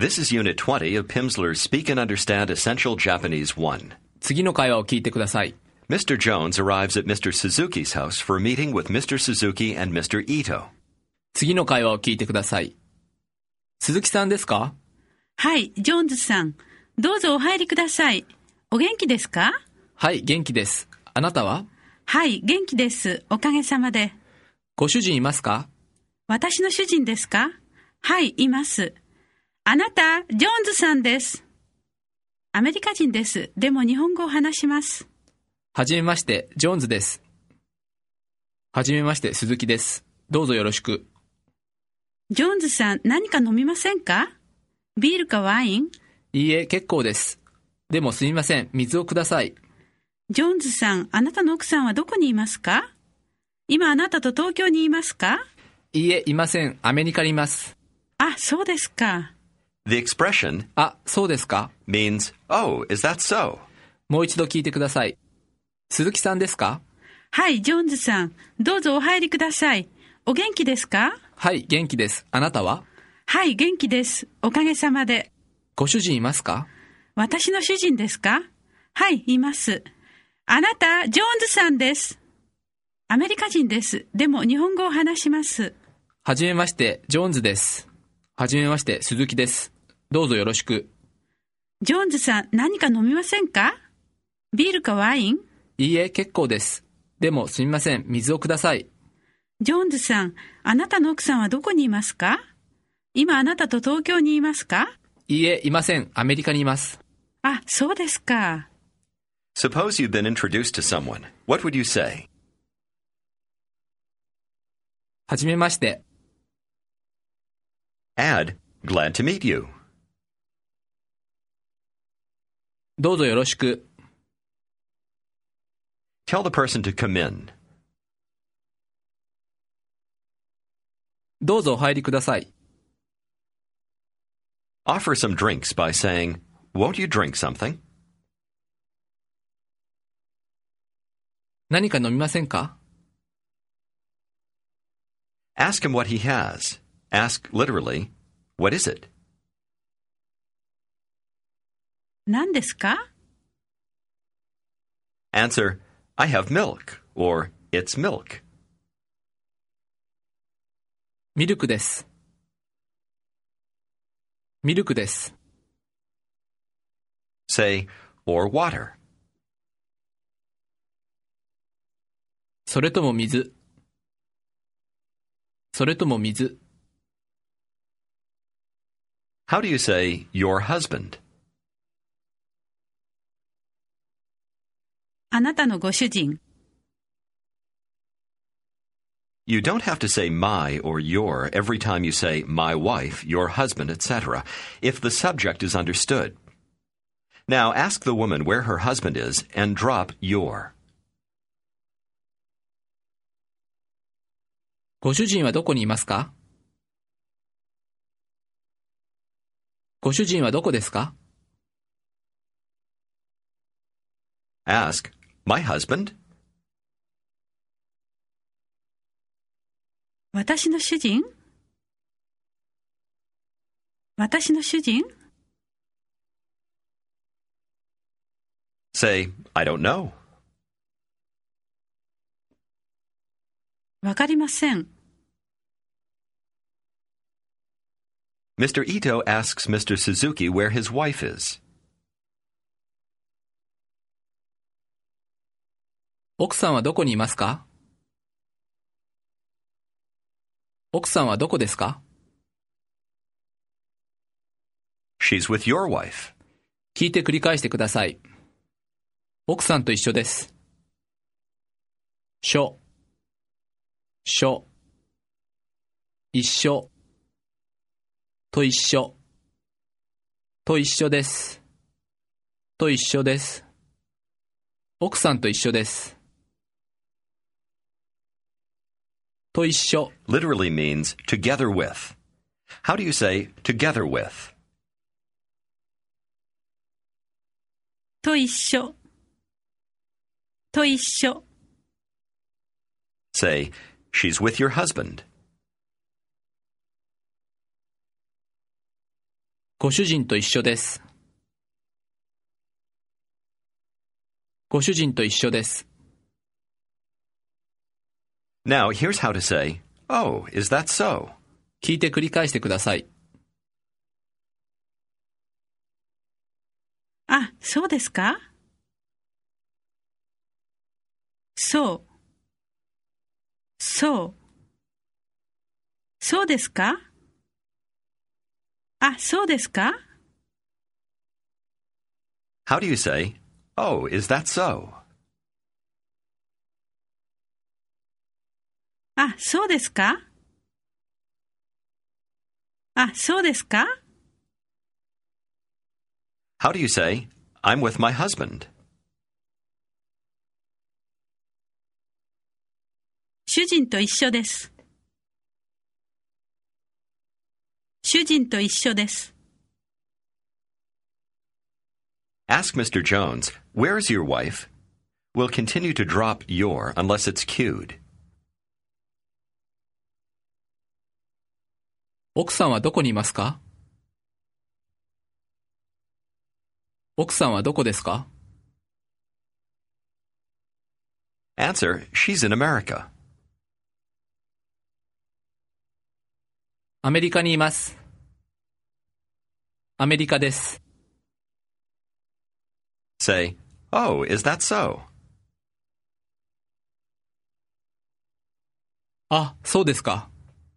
This is Unit 20 of Pimsleur's Speak and Understand Essential Japanese 1. 次の会話を聞いてください。 Mr. Jones arrives at Mr. Suzuki's house for a meeting with Mr. Suzuki and Mr. Ito. 次の会話を聞いてください。鈴木さんですか？ はい、ジョーンズさん。どうぞお入りください。お元気ですか？ はい、元気です。あなたは？ はい、元気です。おかげさまで。 ご主人いますか？ 私の主人ですか？はい、います。あなた、ジョーンズさんです。アメリカ人です。でも日本語を話します。 はじめまして、ジョーンズです。はじめまして、鈴木です。どうぞよろしく。 ジョーンズさん、何か飲みませんか？ビールかワイン？ いいえ、結構です。でもすみません、水をください。 ジョーンズさん、あなたの奥さんはどこにいますか？今あなたと東京にいますか？ いいえ、いません。アメリカにいます。 あ、そうですか。 The expression あ、そうですか means, oh, is that so? もう一度聞いてください。鈴木さんですか？ はい、ジョーンズさん。どうぞお入りください。お元気ですか？ はい、元気です。あなたは？ はい、元気です。おかげさまで。 ご主人いますか？ 私の主人ですか？はい、います。あなた、ジョーンズさんです。アメリカ人です。でも日本語を話します。 はじめまして、ジョーンズです。はじめまして、鈴木です。どうぞよろしく。 ジョーンズさん、何か飲みませんか？ビールかワイン？ いいえ、結構です。でもすみません、水をください。 ジョーンズさん、あなたの奥さんはどこにいますか？今あなたと東京にいますか？ いいえ、いません。アメリカにいます。 あ、そうですか。 Suppose you've been introduced to someone. What would you say? はじめまして。 Add, glad to meet you. どうぞよろしく。 Tell the person to come in. どうぞお入りください。 Offer some drinks by saying, won't you drink something? 何か飲みませんか？ Ask him what he has. Ask literally, what is it? 何ですか？ Answer, I have milk, or it's milk. ミルクです。ミルクです。 Say, or water. それとも水。それとも水。 How do you say, your husband? あなたのご主人。 You don't have to say my or your every time you say my wife, your husband, etc., if the subject is understood. Now ask the woman where her husband is and drop your. ご主人はどこにいますか？ご主人はどこですか？ Ask, my husband? 私の主人？私の主人？ Say, I don't know. わかりません。 Mr. Ito asks Mr. Suzuki where his wife is. 奥さんはどこにいますか？奥さんはどこですか？ She's with your wife. 聞いて繰り返してください。奥さんと一緒です。緒。緒。一緒。と一緒。と一緒です。と一緒です。奥さんと一緒です。と一緒。 Literally means together with. How do you say together with? と一緒。と一緒。 Say, she's with your husband. ご主人と一緒です。ご主人と一緒です。 Now, here's how to say, Oh, is that so? 聞いて繰り返してください。 あ、そうですか？そう。そう。そうですか？あ、そうですか？ How do you say, Oh, is that so? あ、そうですか？あ、そうですか？ How do you say, I'm with my husband? 主人と一緒です。主人と一緒です。 Ask Mr. Jones, Where's your wife? We'll continue to drop your unless it's cued. 奥さんはどこにいますか？奥さんはどこですか？ Answer, She's in America. アメリカにいます。アメリカです。 Say, Oh, is that so? あ、そうですか。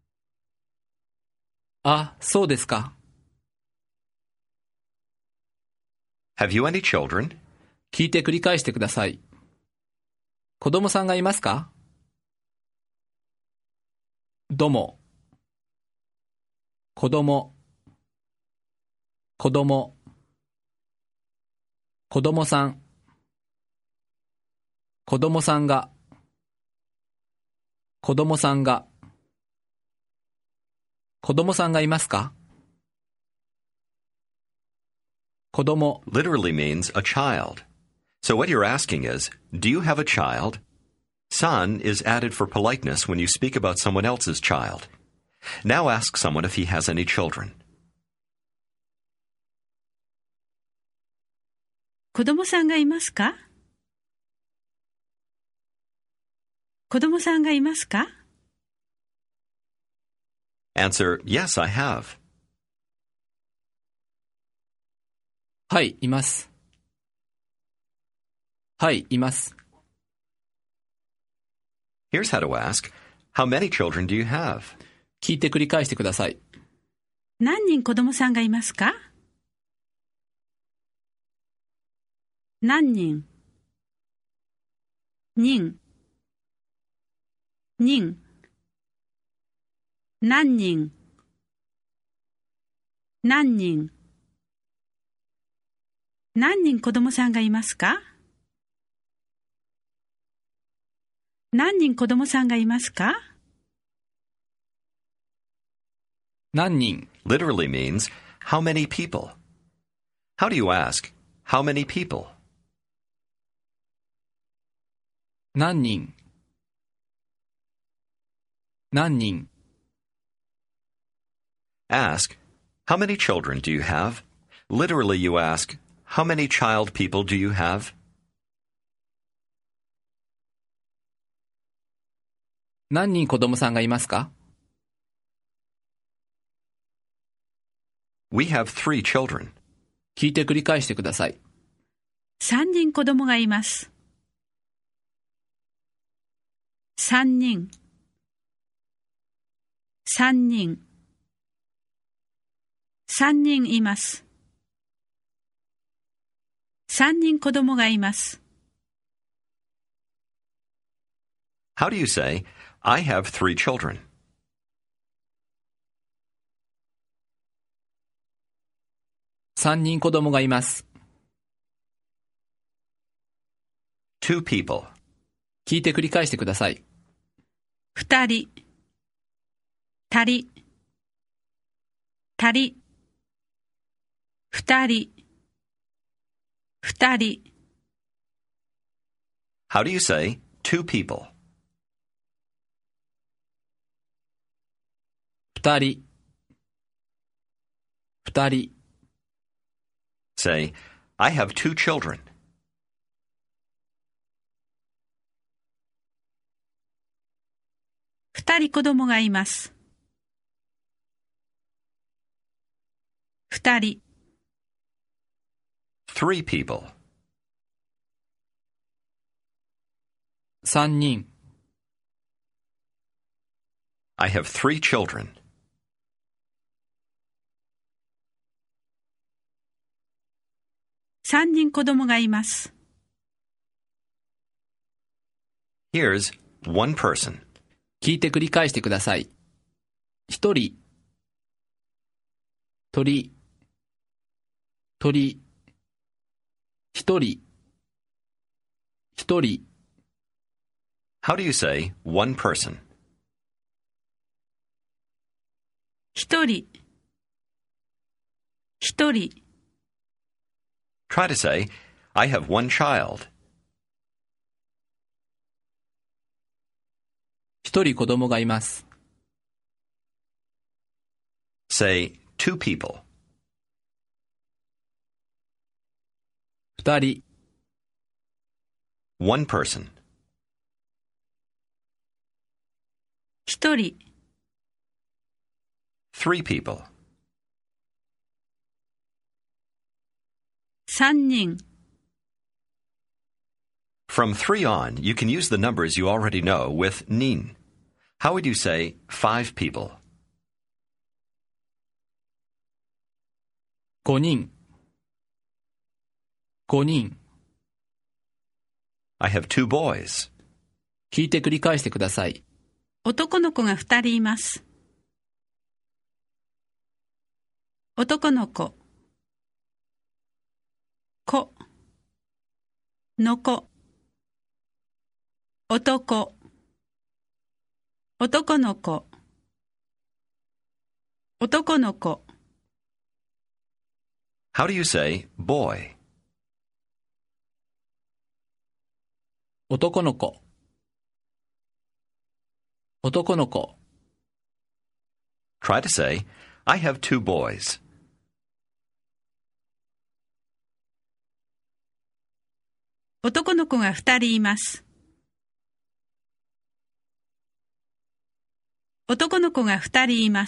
あ、そうですか。 Have you any children? 聞いて繰り返してください。子供さんがいますか？どうも。子供。子供。子供さん。子供さんが。子供さんが。子供さんがいますか？子供。 Literally means a child. So what you're asking is, do you have a child? San is added for politeness when you speak about someone else's child. Now ask someone if he has any children. 子供さんがいますか？子供さんがいますか？ Answer, Yes, I have. はい、います。はい、います。 Here's how to ask, How many children do you have? 聞いて繰り返してください。 何人子供さんがいますか？何人？人。人。何人？何人？何人子供さんがいますか？何人子供さんがいますか？ 何人？ Literally means, How many people? How do you ask, How many people? 何人？何人？ Ask, How many children do you have? Literally you ask, How many child people do you have? 何人子供さんがいますか？ We have 3 children. 聞いて繰り返してください。 3人子供がいます。3人。3人。3人います。3人子供がいます。 How do you say, I have 3 children? 3人子供がいます。 2 people. 聞いて繰り返してください。 2人。たり。たり。2人。2人。 How do you say, 2 people? 2人。2人。 Say, I have 2 children. 2人子供がいます。2人、 3 people. 3人、 I have 3 children. 3人子供がいます。 Here's one person. 聞いて繰り返してください。一人、鳥、鳥、一人、一人、 How do you say one person? 1人、1人、 Try to say, I have 1 child. 一人子供がいます。 Say, 2 people. 二人、 1 person. 1人、 3 people. 3人。 From 3 on, you can use the numbers you already know with nin. How would you say 5 people? 5人、5人。 I have 2 boys. 聞いて繰り返してください。 男の子が2人います。男の子、子、の子、男、男の子、男の子。 How do you say boy? 男の子、男の子。 Try to say, I have 2 boys. 男の子が2人います。男の子が2人います。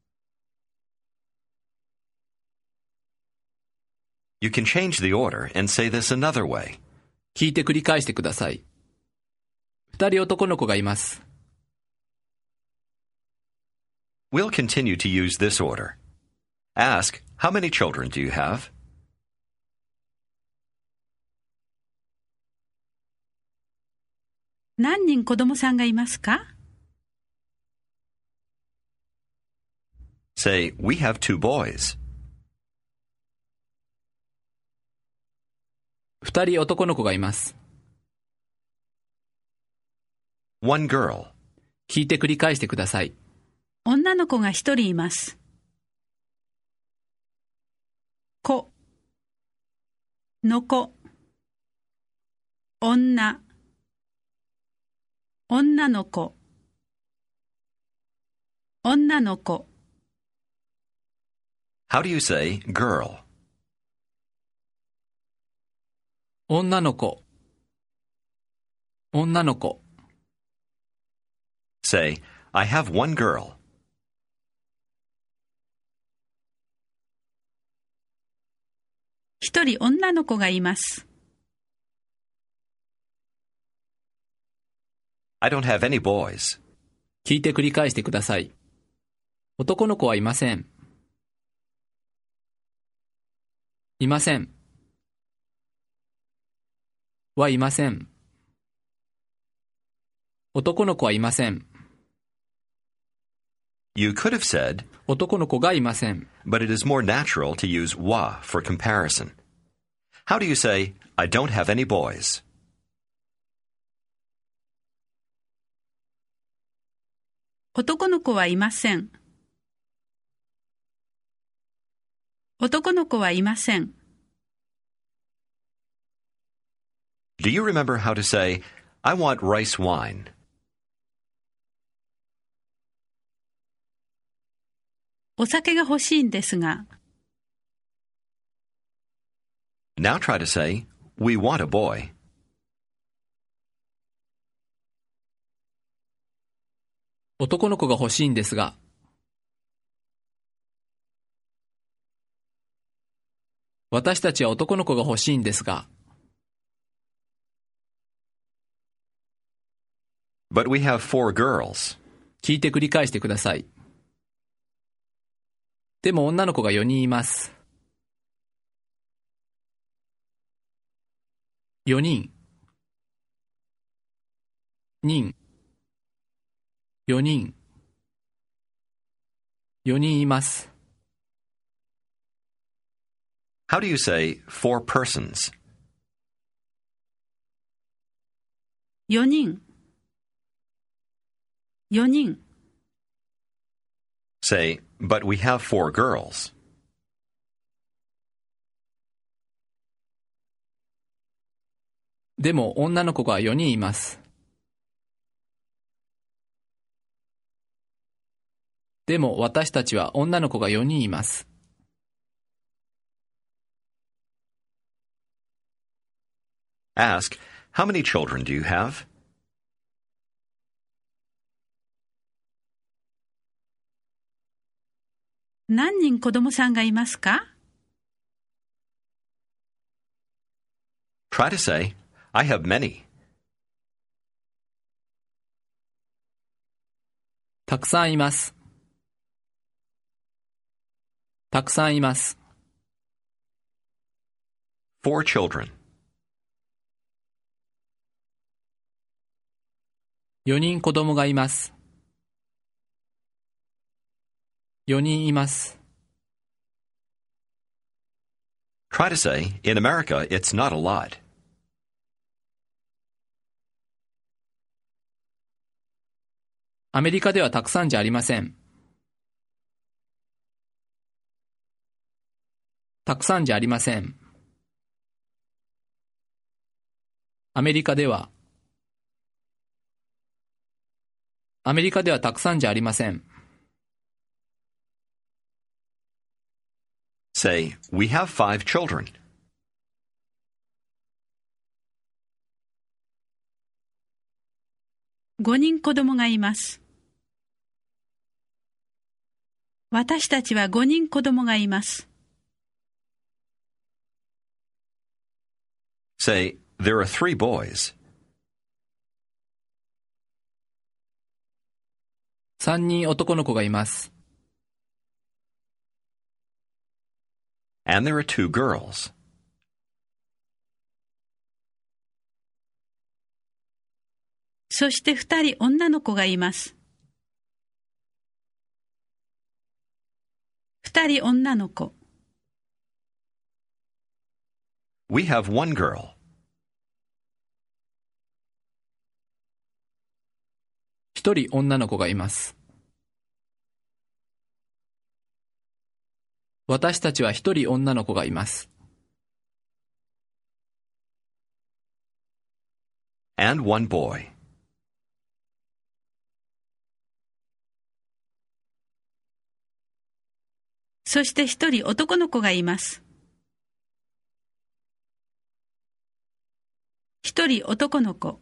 You can change the order and say this another way. 聞いて繰り返してください。二人男の子がいます。 We'll continue to use this order. Ask, how many children do you have? 何人子供さんがいますか？ Say, we have 2 boys. 二人男の子がいます。 1 girl. 聞いて繰り返してください。 女の子が1人います。子、の子、女、女の子、女の子。 How do you say girl? 女の子、女の子。 Say, I have 1 girl. 1人女の子がいます。 I don't have any boys. 聞いて繰り返してください。男の子はいません。いません。はいません。男の子はいません。 You could have said, 男の子がいません。 but it is more natural to use wa for comparison. How do you say, I don't have any boys? 男の子はいません。男の子はいません。 Do you remember how to say, I want rice wine? お酒が欲しいんですが。 Now try to say, we want a boy. 男の子が欲しいんですが。私たちは男の子が欲しいんですが。 But we have 4 girls. 聞いて繰り返してください。でも女の子が4人います。4人。人。4人。4人います。 How do you say 4 persons? 4人。4人。 Say, but we have 4 girls. でも女の子が4人います。でも私たちは女の子が4人います。 Ask, how many children do you have? 何人子供さんがいますか？ Try to say, I have many. たくさんいます。たくさんいます。 4 children. 4人子供がいます。4人います。 Try to say, in America, it's not a lot. アメリカではたくさんじゃありません。たくさんじゃありません。アメリカではたくさんじゃありません。 Say, we have 5 children. 5人子供がいます。私たちは5人子供がいます。 Say, there are 3 boys. 3人男の子がいます。 And there are 2 girls. そして2人女の子がいます。2人女の子。 We have 1 girl. 1人女の子がいます。私たちは1人女の子がいます。 And 1 boy. そして1人男の子がいます。1人男の子。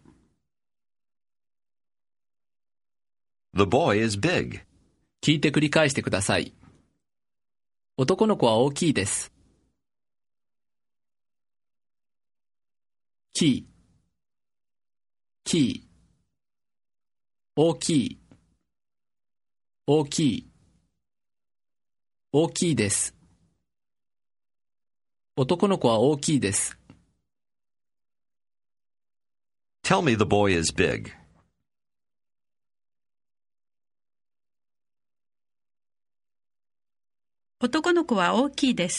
The boy is big. 聞いて繰り返してください。男の子は大きいです。キー大きい大きい大きいです。男の子は大きいです。 Tell me the boy is big. 男の子は大きいです。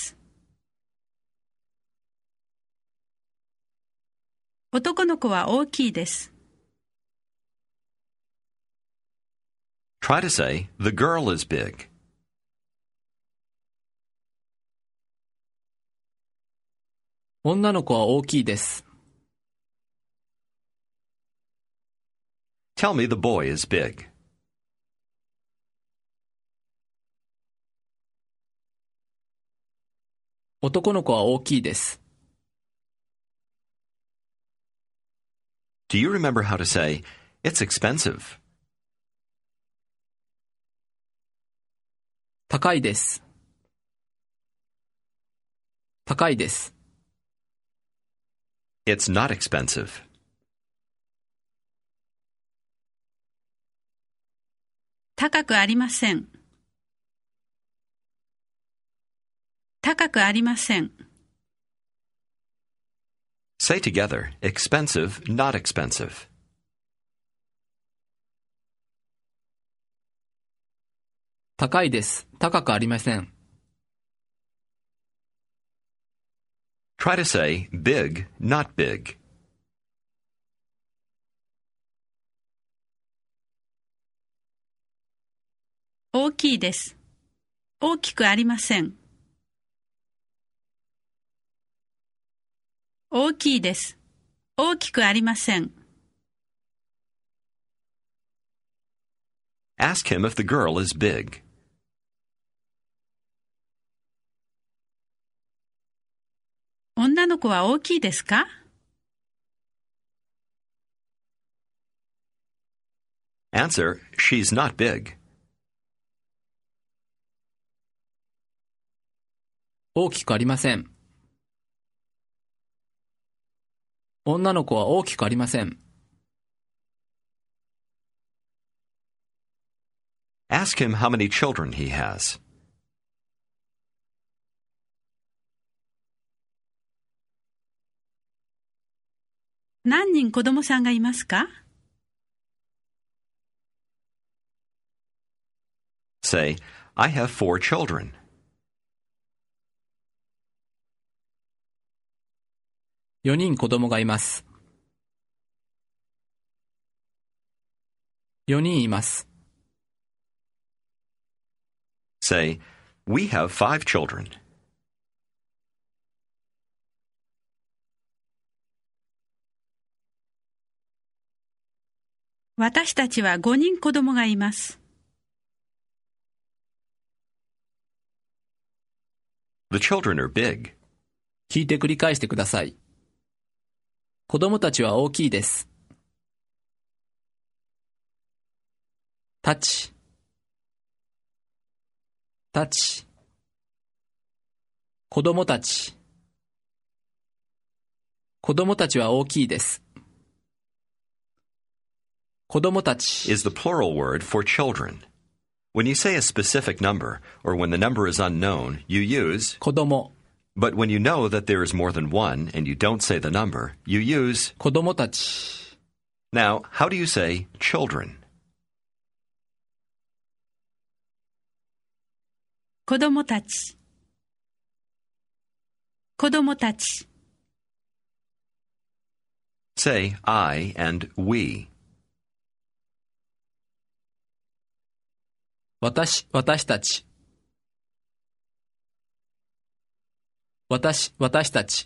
男の子は大きいです。 Try to say, the girl is big. 女の子は大きいです。 Tell me the boy is big. 男の子は大きいです。 Do you remember how to say, "It's expensive"? 高いです。高いです。 It's not expensive. 高くありません。高くありません。 Say together, expensive, not expensive. 高いです。高くありません。 Try to say, big, not big. 大きいです。大きくありません。大きいです。大きくありません。 Ask him if the girl is big. 女の子は大きいですか？ Answer, she's not big. 大きくありません。女の子は大きくありません。 Ask him how many children he has. 何人子供さんがいますか？ Say, I have 4 children. 4人子供がいます。4人います。 Say, we have 5 children. 私たちは5人子供がいます。 The children are big. 聞いて繰り返してください。子供たちは大きいです。たち、たち。子供たち。子供たちは大きいです。子供たち is the plural word for children. When you say a specific number, or when the number is unknown, you use 子供 but when you know that there is more than one and you don't say the number, you use 子供たち Now, how do you say children? 子供たち。子供たち。 Say I and we. 私たち。私たち。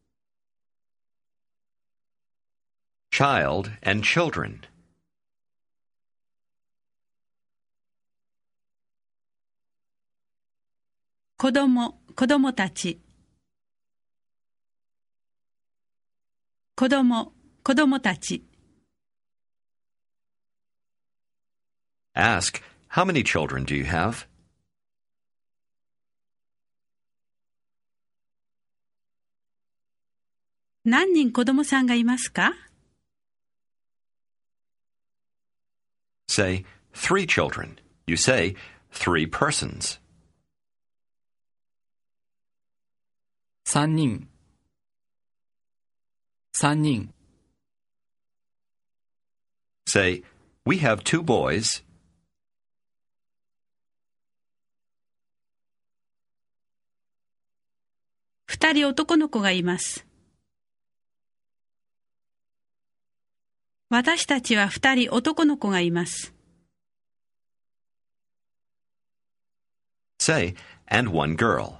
Child and children. 子供たち。子供たち。 Ask, how many children do you have? 何人子供さんがいますか？ Say 3 children. You say 3 persons. 3人。3人。 Say, we have 2 boys. 2人男の子がいます。私たちは2人男の子がいます。 Say, and 1 girl.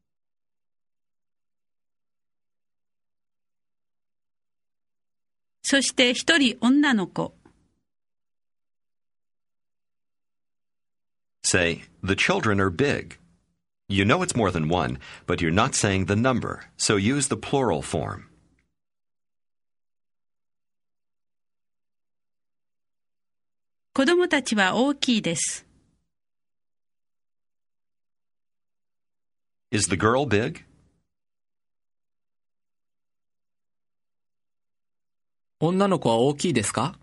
そして1人女の子。 Say, the children are big. You know it's more than one, but you're not saying the number, so use the plural form. 子供たちは大きいです。 Is the girl big? 女の子は大きいですか？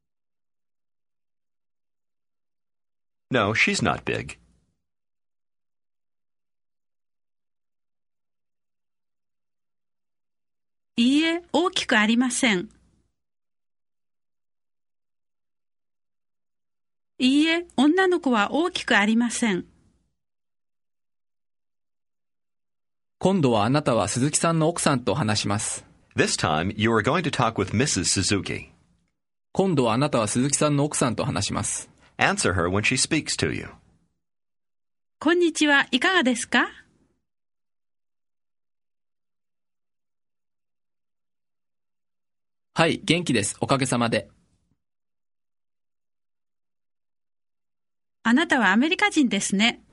No, she's not big. いいえ、大きくありません。いいえ、女の子は大きくありません。 今度はあなたは鈴木さんの奥さんと話します。 This time, you are going to talk with Mrs. Suzuki. 今度はあなたは鈴木さんの奥さんと話します。 Answer her when she speaks to you. こんにちは、いかがですか？ はい、元気です。おかげさまで。 あなたはアメリカ人ですね。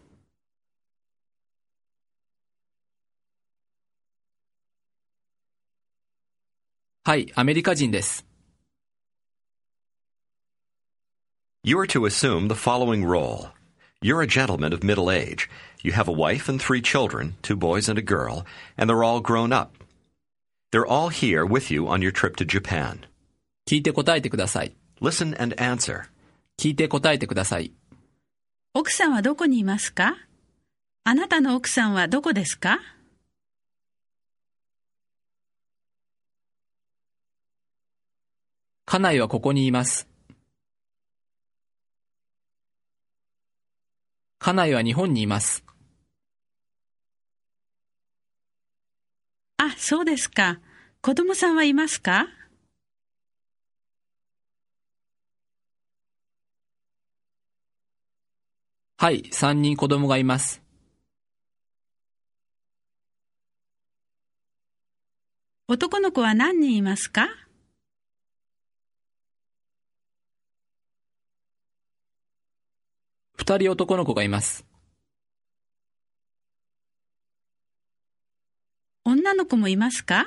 はい、アメリカ人です。 You are to assume the following role. You're a gentleman of middle age. You have a wife and 3 children, 2 boys and a girl, and they're all grown up. They're all here with you on your trip to Japan. 聞いて答えてください。 Listen and answer. 聞いて答えてください。 奥さんはどこにいますか？あなたの奥さんはどこですか？ 家内はここにいます。家内は日本にいます。 あ、そうですか。子供さんはいますか？ はい、3人子供がいます。 男の子は何人いますか？ 2人男の子がいます。 女の子もいますか？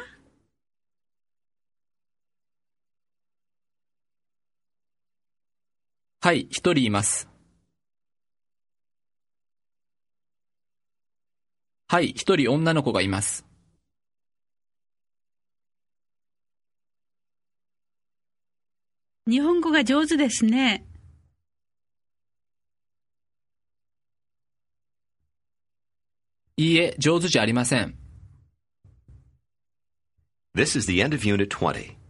はい、1人います。はい、1人女の子がいます。 日本語が上手ですね。 いいえ、上手じゃありません。 This is the end of Unit 20.